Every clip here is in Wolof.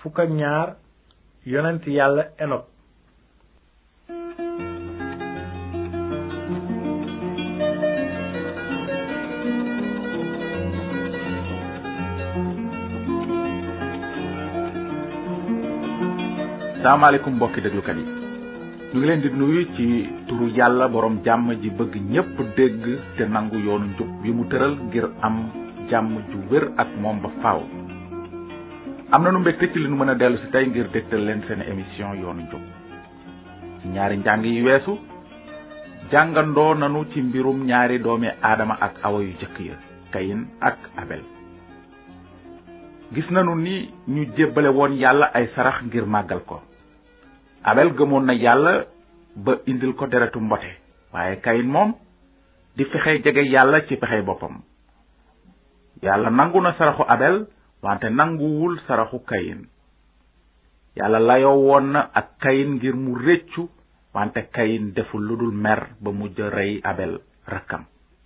fukk ak ñaar yonent yàlla Enok. salaamaaleykum mbokki déglukat yi ñu ngi leen di nuyu ci turu yàlla borom jàmm ji bëgg ñépp dégg te nangu yoonu njub bi mu tëral ngir am jàmm ju wér ak moom ba faaw. am na nu mbégte ci li nu mën a dellu si tey ngir dégtal leen seen émission yoonu njub. ci ñaari njàng yi weesu jàngandoo nanu ci mbirum ñaari doomi aadama ak awa yu jëkk ya Kayin ak Abel. gis nanu ni ñu jébbale woon yàlla ay sarax ngir màggal ko. Abel gëmoon na yàlla ba indil ko deretu mbote, waaye Kayin moom di fexe jege yàlla ci pexey boppam. yàlla nangu na saraxu Abel wante nanguwul saraxu Kayin. yàlla layoo woon na ak Kayin ngir mu réccu, wante Kayin deful lu dul mer ba mujj rey Abel rakkam.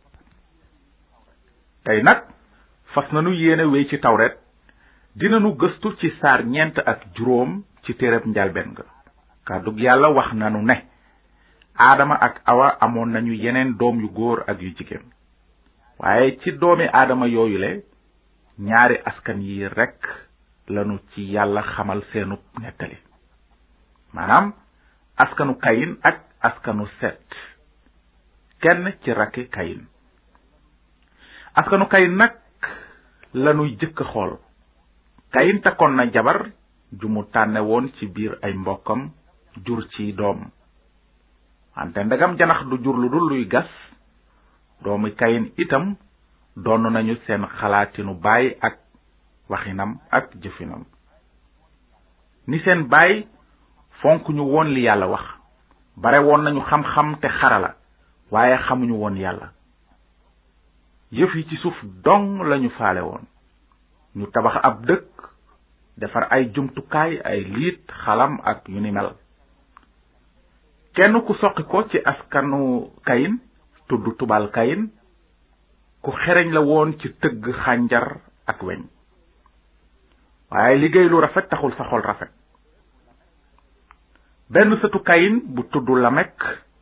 tey nag fas nanu yéene wéy ci tawret, dinanu gëstu ci saar 4 ak 5 ci téereb njalbeen ga. kàddug yàlla wax nanu ne aadama ak awa amoon nañu yeneen doom yu góor ak yu jigéen, waaye ci doomi aadama yooyule ñaari askan yi rekk lanu ci yàlla xamal seenu nettali, maanaam askanu Kayin ak askanu Set, kenn ci rakki Kayin. askanu Kayin nag lanuy jëkk xool. Kayin takkoon na jabar ju mu tànne woon ci biir ay mbokkam jur ci doom, wante ndegam janax du jur lu dul luy gas, doomi Kayin itam doon nañu seen xalaatinu baay ak waxinam ak jëfinam. ni seen baay fonk ñu woon li yàlla wax, bare woon nañu xam-xam te xarala, waaye xamuñu woon yàlla. yëf yi ci suuf dong lañu faale woon. ñu tabax ab dëkk, defar ay jumtukaay, ay liit, xalam ak yu ni mel. kenn ku soqi ko ci askanu Kayin tudd Tubal Kayin, ku xereñ la woon ci tëgg xànjar ak weñ, waaye liggéey lu rafet taxul sa xol rafet. benn sëtu Kayin bu tudd Lamek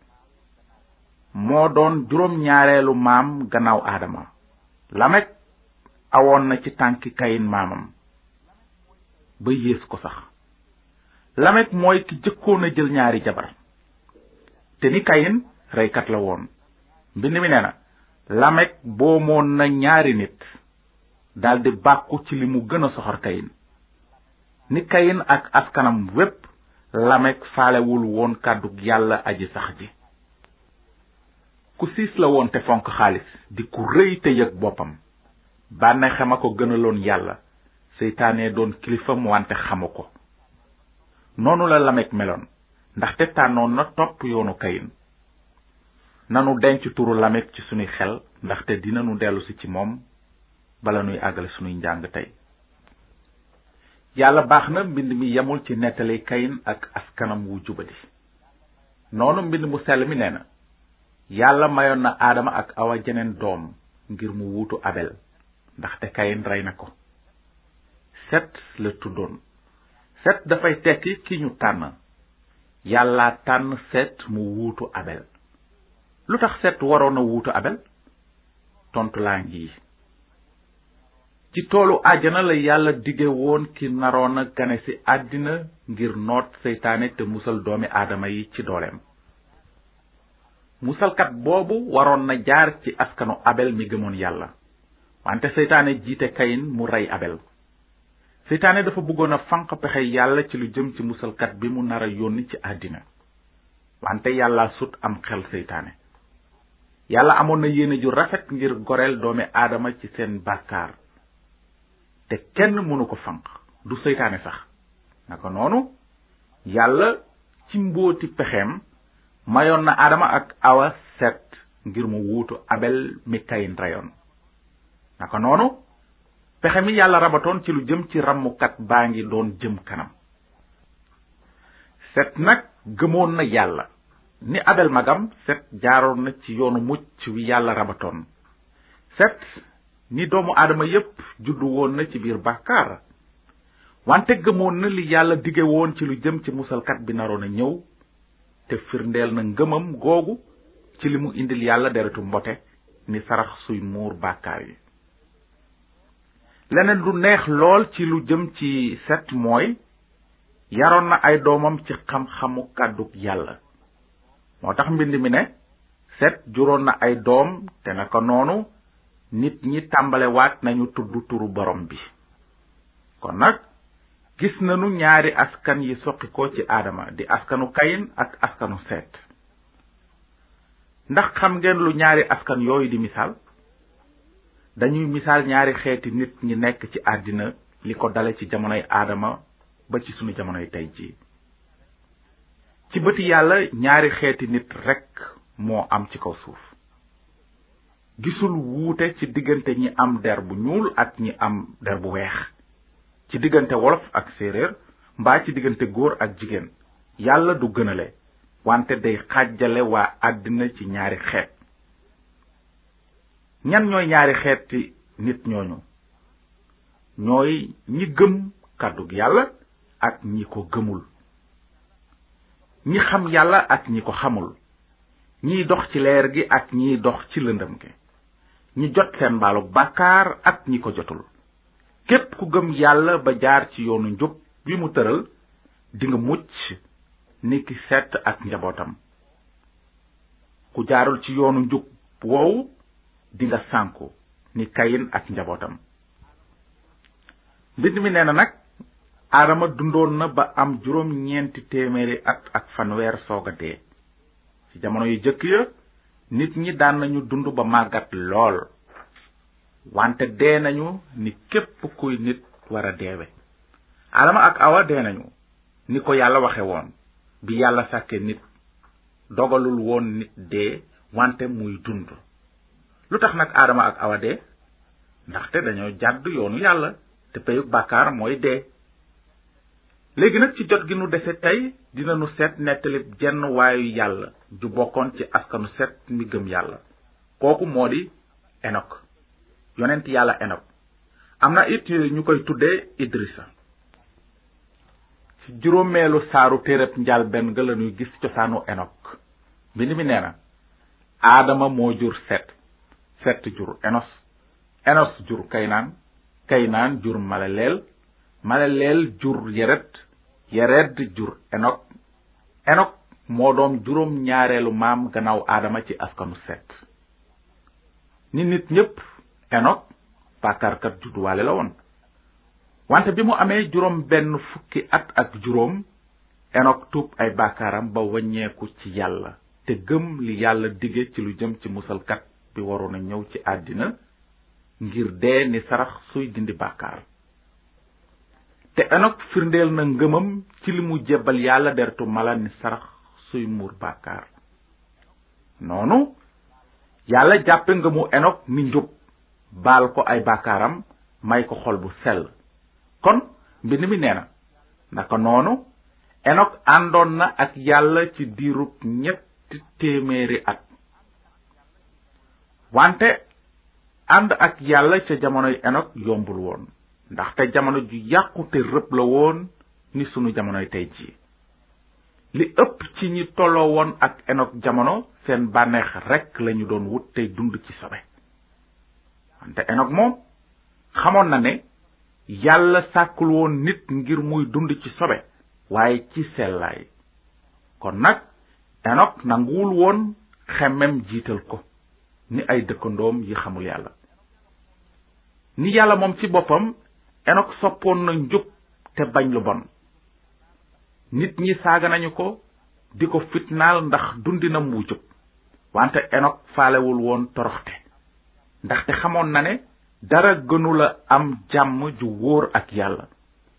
moo doon juróom-ñaareelu maam gannaaw Aadama. Lamek awoon na ci tànki Kayin maamam ba yées ko sax. Lamek mooy ki jëkkoon a jël ñaari jabar, te ni Kayin reykat la woon. mbind mi nee na Lamek boomoon na ñaari nit, daldi bàkku ci li mu gën a soxor Kayin. ni Kayin ak askanam wépp, Lamek faalewul woon kàddug yàlla aji sax ji. ku siis la woon te fonk xaalis, di ku rëy te yëg boppam. bànneexam a ko gënaloon yàlla, seytaane doon kilifam wante xamu ko. noonu la Lamek meloon, ndaxte tànnoon na topp yoonu Kayin. nanu denc turu Lamek ci sunuy xel, ndaxte dinanu dellusi ci moom bala nuy àggale sunuy njàng tey. yàlla baax na, mbind mi yemul ci nettali Kayin ak askanam wu jubadi. noonu mbind mu sell mi nee na yàlla mayoon na Aadama ak Awa jeneen doom ngir mu wuutu Abel, ndaxte Kayin rey na ko. Set la tuddoon. Set dafay tekki ki ñu tànn. yàlla tànn Set mu wuutu Abel. lu tax Set waroon a wuutu Abel? tontu laa ngi. ci toolu àjjana la yàlla dige woon ki naroon a gane ci àddina ngir noot seytaane te musal doomi aadama yi ci dooleem. musalkat boobu waroon na jaar ci askanu Abel mi gëmoon yàlla, wante seytaane jiite Kayin mu rey Abel. seytaane dafa bëggoon a fanq pexe yàlla ci lu jëm ci musalkat bi mu nar a yónni ci àddina, wante yàlla sut am xel seytaane. yàlla amoon na yéene ju rafet ngir goreel doomi aadama ci seen bàkkaar, te kenn mënu ko fanq, du seytaane sax. naka noonu yàlla ci mbóoti pexeem mayoon na Aadama ak Awa Set ngir mu wuutu Abel mi Kayin reyoon. naka noonu pexe mi yàlla rabatoon ci lu jëm ci rammukat baa ngi doon jëm kanam. Set nag gëmoon na yàlla. ni Abel magam, Set jaaroon na ci yoonu mucc wi yàlla rabatoon. Set ni doomu aadama yépp juddu woon na ci biir bàkkaar, wante gëmoon na li yàlla dige woon ci lu jëm ci musalkat bi naroon a ñëw te firndeel na ngëmam googu ci li mu indil yàlla deretu mbote ni sarax suy muur bàkkaar yi. leneen lu neex lool ci lu jëm ci Set mooy yaroon na ay doomam ci xam-xamu kàddug yàlla. moo tax mbind mi ne Set juróon na ay doom te naka noonu nit ñi tàmbalewaat nañu tudd turu borom bi. kon nag gis nañu ñaari askan yi soqi ko ci Aadama di askanu Kayin ak askanu Set. ndax xam ngeen lu ñaari askan yooyu di misaal? dañuy misaal ñaari xeeti nit ñi nekk ci àddina li ko dale ci jamonoy Aadama ba ci sunu jamonoy tey jii. ci bëti yàlla ñaari xeeti nit rekk moo am ci kaw suuf. gisul wuute ci diggante ñi am der bu ñuul ak ñi am der bu weex, ci diggante wolof ak séeréer mbaa ci diggante góor ak jigéen. yàlla du gënale wante day xàjjale waa àddina ci ñaari xeet. ñan ñooy ñaari xeeti nit ñooñu? ñooy ñi gëm kàddug yàlla ak ñi ko gëmul, ñi xam yàlla ak ñi ko xamul, ñiy dox ci leer gi ak ñiy dox ci lëndëm gi, ñi jot seen mbaalug bàkkaar ak ñi ko jotul. képp ku gëm yàlla ba jaar ci yoonu njub bi mu tëral dinga mucc ni ki Set ak njabootam. ku jaarul ci yoonu njub woowu dinga sànku ni Kayin ak njabootam. mbind mi nee na nag Aadama dundoon na ba am 900 at ak fanweer sooga dee. ci jamono yu jëkk ya nit ñi daan nañu dund ba màggat lool, wante dee nañu ni képp kuy nit war a deewe. Aadama ak Awa dee nañu ni ko yàlla waxe woon. bi yàlla sàkke nit dogalul woon nit dee wante muy dund. lu tax nag Aadama ak Awa dee? ndaxte dañoo jàdd yoonu yàlla te peyug bàkkaar mooy dee. léegi nag ci jot gi nu dese tey dinañu seet nettali jenn waayu yàlla ju bokkoon ci askanu Set mi gëm yàlla. kooku moo di Enok, yonent yàlla Enok. am na it ñu koy tuddee Idrisa. ci juróomeelu saaru téereb njàlbéen ga lañuy gis cosaanu Enok. mbind mi nee na Aadama moo jur Set, Set jur Enos, Enos jur Kaynaan, Kaynaan jur Malaleel, Malaleel jur Yered, Yered jur Enok, Enok moo doon juróom ñaareelu maam gannaaw Aadama ci askanu Set. ni nit ñépp Enok bàkkaarkat judduwaale la woon, wante bi mu amee juróom benn fukki at ak juróom Enok tuub ay bàkkaaram ba wàññeeku ci yàlla te gëm li yàlla dige ci lu jëm ci musalkat bi waroon a ñëw ci àddina ngir dee ni sarax suy dindi bàkkaar. te Enok firndeel na ngëmam ci li mu jébbal yàlla deretu mala ni sarax suy muur bàkkaar. noonu yàlla jàppe ngëmu Enok ni njub, baal ko ay bàkkaaram, may ko xol bu sell. kon mbind mi nee na naka noonu Enok àndoon na ak yàlla ci diirub 700 at. wante ànd ak yàlla ca jamonoy Enok yombul woon, ndaxte jamono ju yàqu te rëbb la woon ni sunu jamonoy tey jii. li ëpp ci ñi tolloo woon ak Enok jamono seen bànneex rekk lañu doon wut tey dund ci sobe. wante Enok moom xamoon na ne yàlla sàkkul woon nit ngir muy dund ci sobe waaye ci sellaay. kon nag Enok nanguwul woon xemmem jiital ko ni ay dëkkandoom yi xamul yàlla. ni yàlla moom ci boppam Enok soppoon na njub te bañ lu bon. nit ñi saaga nañu ko di ko fitnaal ndax dundinam wu jub, wante Enok faalewul woon toroxte ndaxte xamoon na ne dara gënula am jàmm ju wóor ak yàlla.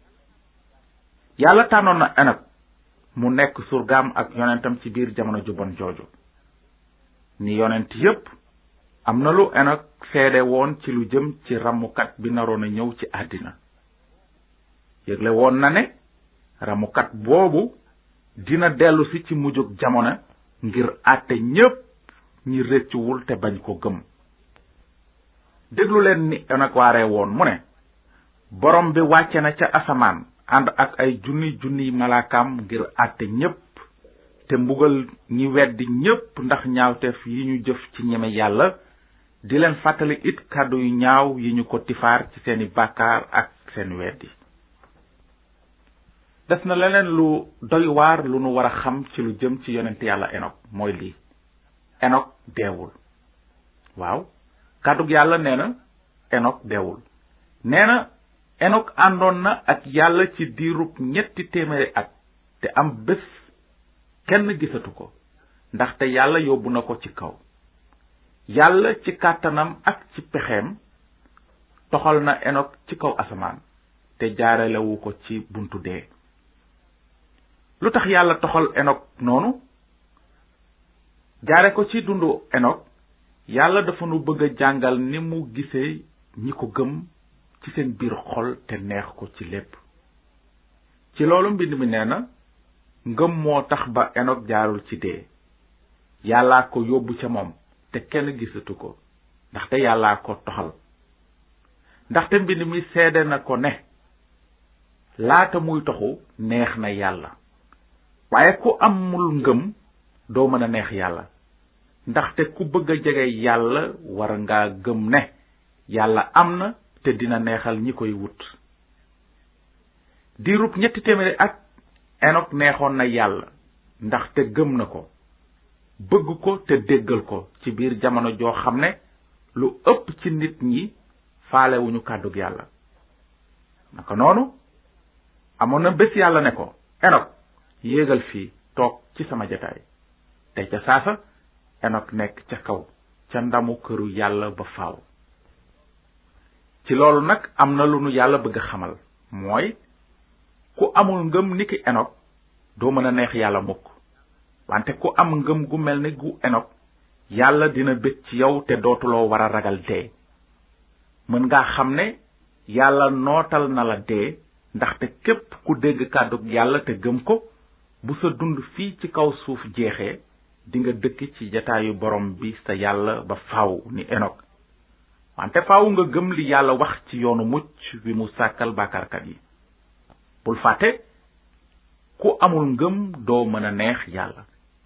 yàlla tànnoon na Enok mu nekk surgaam ak yonentam ci biir jamono ju bon jooju. ni yonent yépp am na lu Enok seede woon ci lu jëm ci ramukat bi naroon a ñëw ci àddina. yëgle woon na ne ramukat boobu dina dellu si ci mujjug jamono ngir àtte ñépp ñi rëccuwul te bañ ko gëm. déglu leen ni Enok waaree woon mu ne borom bi wàcce na ca asamaan ànd ak ay junni malaakaam ngir àtte ñépp te mbugal ñi weddi ñépp ndax ñaawteef yi ñu jëf ci ñeme yàlla di leen fàttali it kàddu yu ñaaw yi ñu ko tifaar ci seeni bàkkaar ak seen weddi. des na leneen lu doy waar lu nu war a xam ci lu jëm ci yonent yàlla Enok mooy lii: Enok deewul. waaw, kàddug yàlla nee na Enok deewul. nee na Enok àndoon na ak yàlla ci diirub 300 at te am bés kenn gisatu ko ndaxte yàlla yóbbu na ko ci kaw. yàlla ci kàttanam ak ci pexeem toxal na Enok ci kaw asamaan te jaarelewu ko ci buntu dee. lu tax yàlla toxal Enok noonu? jaare ko ci dundu Enok, yàlla dafa nu bëgg a jàngal ni mu gisee ñi ko gëm ci seen biir xol te neex ko ci lépp. ci loolu mbind mi nee na ngëm moo tax ba Enok jaarul ci dee. yàllaa ko yóbbu ca moom te kenn gisatu ko ndaxte yàllaa ko toxal. ndaxte mbind mi seede na ko ne laata muy toxu neex na yàlla. waaye ku amul ngëm doo mën a neex yàlla, ndaxte ku bëgg a jege yàlla war nga gëm ne yàlla am na te dina neexal ñi koy wut. diirub 300 at Enok neexoon na yàlla ndaxte gëm na ko, bëgg ko te déggal ko ci biir jamono joo xam ne lu ëpp ci nit ñi faalewuñu kàddug yàlla. naka noonu amoon na bés yàlla ne ko: Enok, yéegal fii toog ci sama jataay. te ca saasa Enok nekk ca kaw ca ndamu këru yàlla ba faaw. ci loolu nag am na lu nu yàlla bëgg a xamal, mooy ku amul ngëm niki Enok doo mën a neex yàlla mukk. wante ku am ngëm gu mel ni gu Enok, yàlla dina bég ci yow te dootuloo war a ragal dee. mën nga xam ne yàlla nootal na la dee, ndaxte képp ku dégg kàddug yàlla te gëm ko, bu sa dund fii ci kaw suuf jeexee dinga dëkk ci jataayu borom bi sa yàlla ba faaw ni Enok. wante faaw nga gëm li yàlla wax ci yoonu mucc wi mu sàkkal bàkkaarkat yi. bul fàtte, ku amul ngëm doo mën a neex yàlla.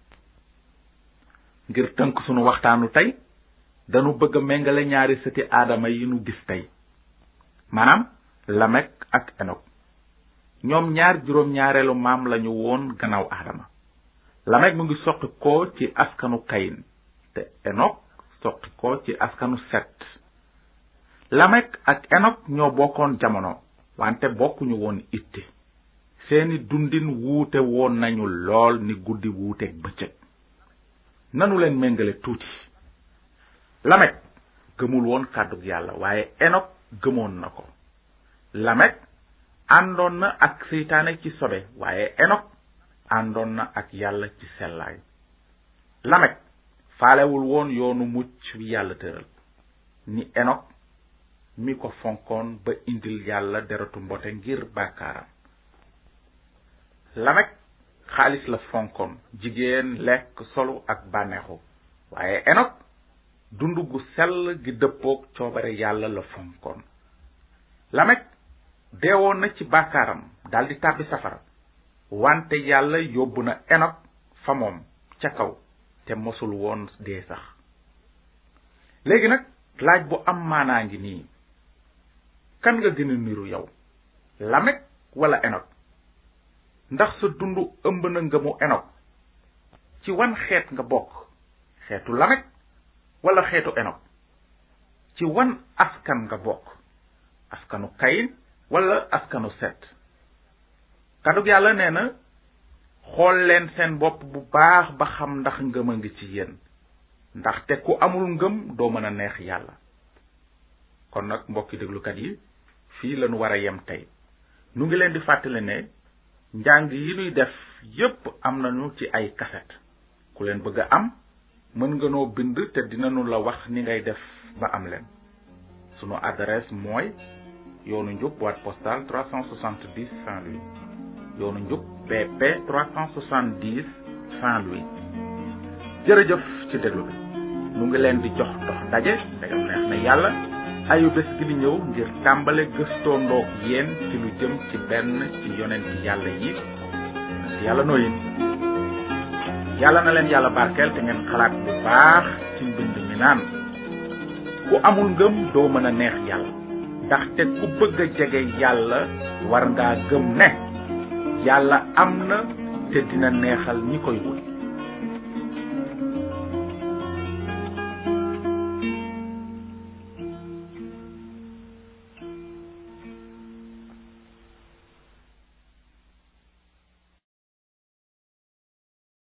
ngir tënk sunu waxtaanu tey, danu bëgg a méngale ñaari sëti aadama yi nu gis tey, maanaam Lamek ak Enok. ñoom ñaar juróom-ñaareelu maam lañu woon gannaaw aadama. Lamek mu ngi soqi ko ci askanu Kayin te Enok soqi ko ci askanu Set. Lamek ak Enok ñoo bokkoon jamono wante bokkuñu woon itte. seeni dundin wuute woon nañu lool ni guddi wuuteeg bëccëg. nanu leen méngale tuuti. Lamek gëmul woon kàddug yàlla, waaye Enok gëmoon na ko. Lamek àndoon na ak seytaane ci sobe, waaye Enok àndoon na ak yàlla ci sellaay. Lamek faalewul woon yoonu mucc wi yàlla tëral ni Enok mi ko fonkoon ba indil yàlla deretu mbote ngir bàkkaaram. Lamek xaalis la fonkoon, jigéen, lekk, solu ak bànneexu, waaye Enok dund gu sell gi dëppook coobare yàlla la fonkoon. Lamek deewoon na ci bàkkaaram daldi tàbbi safara, wante yàlla yóbbu na Enok fa moom ca kaw te mosul woon dee sax. léegi nag laaj bu am maanaa ngi nii: kan nga gën a niru yow, Lamek wala Enok? ndax sa dund ëmb na ngëmu Enok? ci wan xeet nga bokk, xeetu Lamek wala xeetu Enok? ci wan askan nga bokk, askanu Kayin wala askanu Set? kàddug yàlla nee na xool leen seen bopp bu baax ba xam ndax ngëm a ngi ci yéen, ndaxte ku amul ngëm doo mën a neex yàlla. kon nag mbokki déglukat yi, fii lañu war a yem tey. nu ngi leen di fàttali ne njàng yi nuy def yépp am nañu ci ay kaset. ku leen bëgg a am mën nga noo bind te dinañu la wax ni ngay def ba am leen. sunu adresse mooy yoonu njub boîte postale 370 Saint-Louis. yoonu njub BP 370 Saint-Louis. jërëjëf ci déglu bi. nu ngi leen di jox dox daje ndegam neex na yàlla ayu bés gi di ñëw ngir tàmbale gëstoo ndoog yéen ci lu jëm ci benn ci yonent yàlla yi yàlla nooyin yàlla na leen yàlla barkeel te ngeen xalaat bu baax ci mbind mi naan ku amul ngëm doo mën a neex yàlla ndaxte ku bëgg a jege yàlla war ngaa gëm ne yàlla am na te dina neexal ñi koy wut